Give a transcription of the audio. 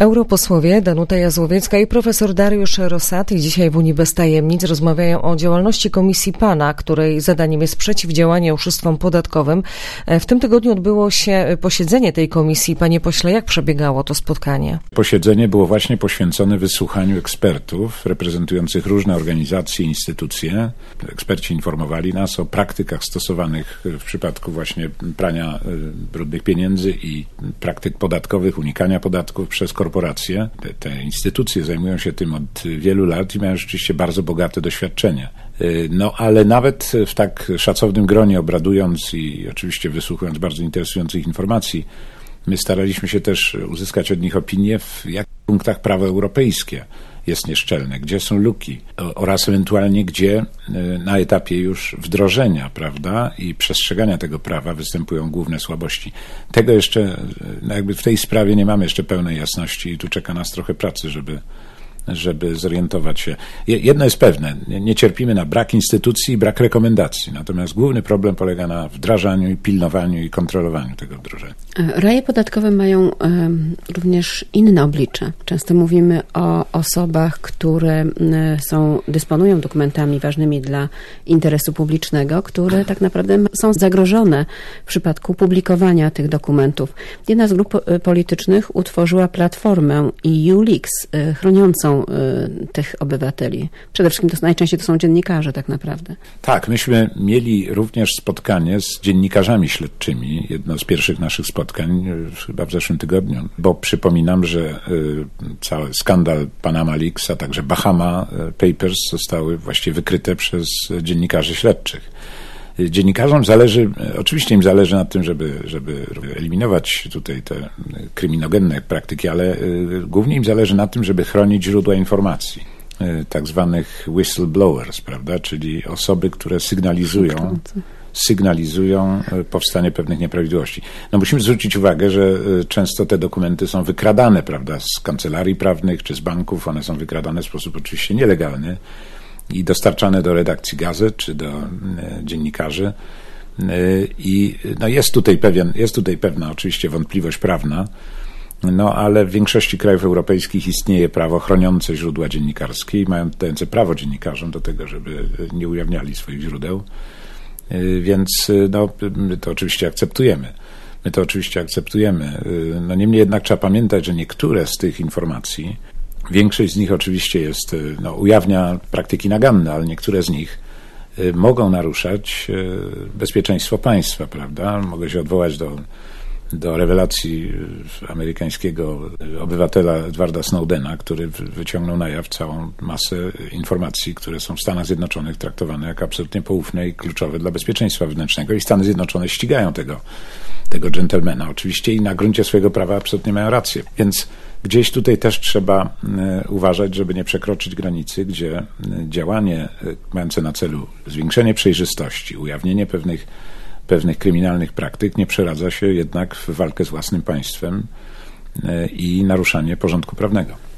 Europosłowie Danuta Jazłowiecka i profesor Dariusz Rosati dzisiaj w Unii Bez Tajemnic rozmawiają o działalności Komisji PANA, której zadaniem jest przeciwdziałanie oszustwom podatkowym. W tym tygodniu odbyło się posiedzenie tej komisji. Panie pośle, jak przebiegało to spotkanie? Posiedzenie było właśnie poświęcone wysłuchaniu ekspertów reprezentujących różne organizacje i instytucje. Eksperci informowali nas o praktykach stosowanych w przypadku właśnie prania brudnych pieniędzy i praktyk podatkowych, unikania podatków przez korporacje. Te instytucje zajmują się tym od wielu lat i mają rzeczywiście bardzo bogate doświadczenie. No ale nawet w tak szacownym gronie obradując i oczywiście wysłuchując bardzo interesujących informacji, my staraliśmy się też uzyskać od nich opinię, w jakich punktach prawo europejskie jest nieszczelne, gdzie są luki oraz ewentualnie gdzie na etapie już wdrożenia, prawda, i przestrzegania tego prawa występują główne słabości. Tego jeszcze, jakby w tej sprawie nie mamy jeszcze pełnej jasności i tu czeka nas trochę pracy, żeby zorientować się. Jedno jest pewne, nie cierpimy na brak instytucji i brak rekomendacji, natomiast główny problem polega na wdrażaniu i pilnowaniu i kontrolowaniu tego wdrożenia. Raje podatkowe mają również inne oblicze. Często mówimy o osobach, które dysponują dokumentami ważnymi dla interesu publicznego, które tak naprawdę są zagrożone w przypadku publikowania tych dokumentów. Jedna z grup politycznych utworzyła platformę EULeaks chroniącą tych obywateli. Przede wszystkim najczęściej to są dziennikarze tak naprawdę. Tak, myśmy mieli również spotkanie z dziennikarzami śledczymi, jedno z pierwszych naszych spotkań chyba w zeszłym tygodniu, bo przypominam, że cały skandal Panama Leaks, a także Bahama Papers zostały właściwie wykryte przez dziennikarzy śledczych. Dziennikarzom oczywiście im zależy na tym, żeby eliminować tutaj te kryminogenne praktyki, ale głównie im zależy na tym, żeby chronić źródła informacji, tak zwanych whistleblowers, prawda, czyli osoby, które sygnalizują powstanie pewnych nieprawidłowości. No musimy zwrócić uwagę, że często te dokumenty są wykradane, prawda, z kancelarii prawnych czy z banków, one są wykradane w sposób oczywiście nielegalny i dostarczane do redakcji gazet czy do dziennikarzy. I no jest tutaj pewna oczywiście wątpliwość prawna, no ale w większości krajów europejskich istnieje prawo chroniące źródła dziennikarskie i dające prawo dziennikarzom do tego, żeby nie ujawniali swoich źródeł. Więc no, my to oczywiście akceptujemy. No niemniej jednak trzeba pamiętać, że niektóre z tych informacji, większość z nich oczywiście ujawnia praktyki naganne, ale niektóre z nich mogą naruszać bezpieczeństwo państwa, prawda? Mogę się odwołać do rewelacji amerykańskiego obywatela Edwarda Snowdena, który wyciągnął na jaw całą masę informacji, które są w Stanach Zjednoczonych traktowane jako absolutnie poufne i kluczowe dla bezpieczeństwa wewnętrznego i Stany Zjednoczone ścigają tego dżentelmena oczywiście i na gruncie swojego prawa absolutnie mają rację. Więc gdzieś tutaj też trzeba uważać, żeby nie przekroczyć granicy, gdzie działanie mające na celu zwiększenie przejrzystości, ujawnienie pewnych kryminalnych praktyk nie przeradza się jednak w walkę z własnym państwem i naruszanie porządku prawnego.